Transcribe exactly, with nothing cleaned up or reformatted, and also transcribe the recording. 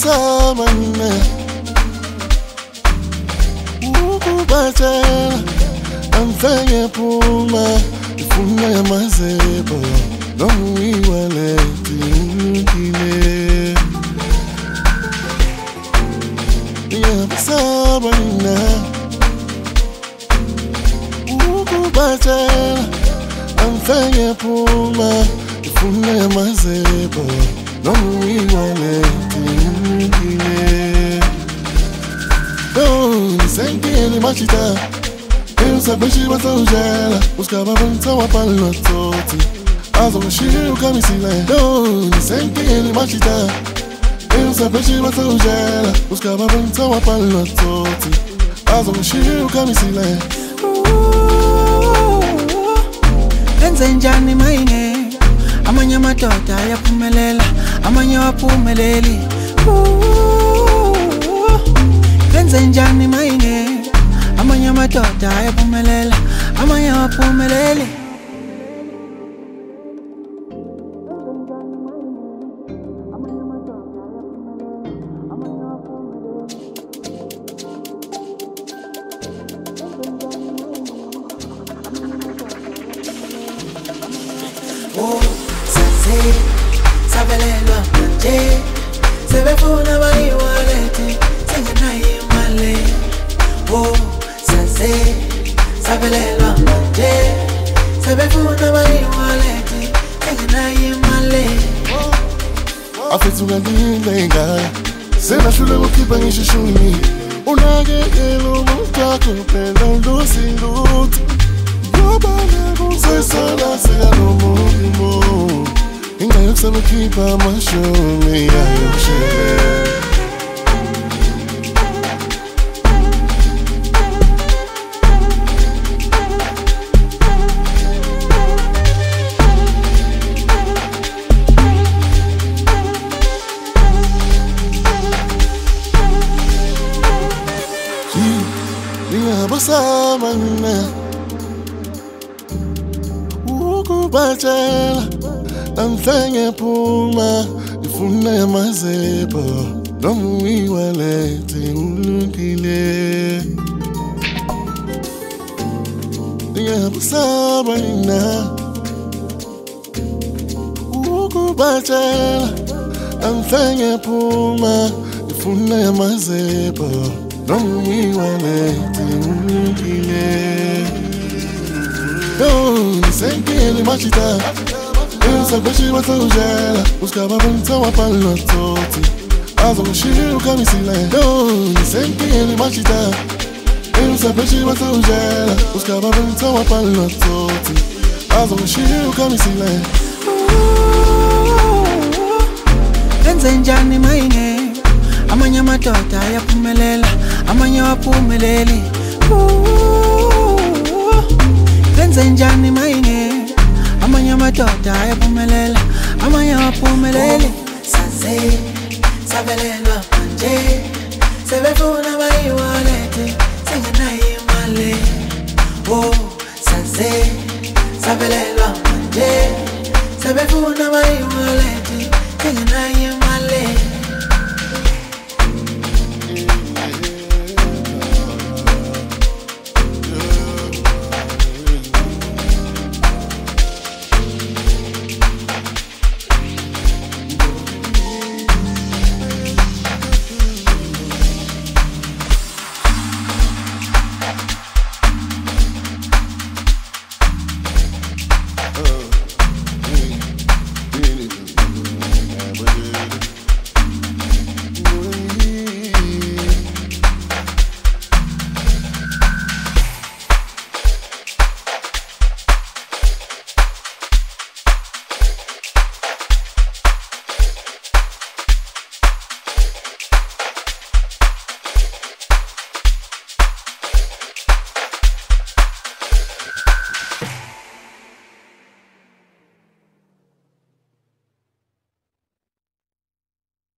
Ngiyabusamana ukubatshela amfenge phuma ifuna yamazebo noma iwaleti ulungile. Ngiyabusamana ukubatshela amfenge phuma ifuna yamazebo noma iwaleti ulungile. No, sengeni machita Usabeshi basaujela Uskaba banta wapalo toti Azo mshiru kamisile No, sengeni machita Usabeshi basaujela Uskaba banta wapalo toti Azo mshiru kamisile Enze njani maine Amanya matota ya pumelela Amanya wapumeleli Enze njani maine Amanya matota ya pumelela Amanya wapumeleli Oh, sase, sabelelwa manje Sebefuna bayiwalete, sengena imale Oh, sase, sabelelwa manje Sebefuna bayiwalete, sengena imale Afethuka ndinengaya Senahlule kukhipha ngishishuni Unakekelo umntwakho phela ndosinduthi Sesala seka nomulimo Ingayo kusaba khipha amashumi yayoshele Ngiyabusamana ukubatshela amfenge phuma ifuna yamazebo noma iwaleti ulungile. Ngiyabusamana ukubatshela amfenge phuma ifuna yamazebo noma iwaleti ulungile. No, sengeni machita Usabeshi basaujela Uskaba banta wapalo toti Azo mshiru kamisile No, sengeni machita Usabeshi basaujela Uskaba banta wapalo toti Azo mshiru kamisile Enze njani maine Amanya matota ya pumelela Amanya wapumeleli Enze njani maine Amanya matota ya pumelela Amanya wapumeleli Sase, sabelelwa manje Sebefuna bayiwalete Sengena imale Oh, sase, sabelelwa manje Sebefuna bayiwalete Sengena imale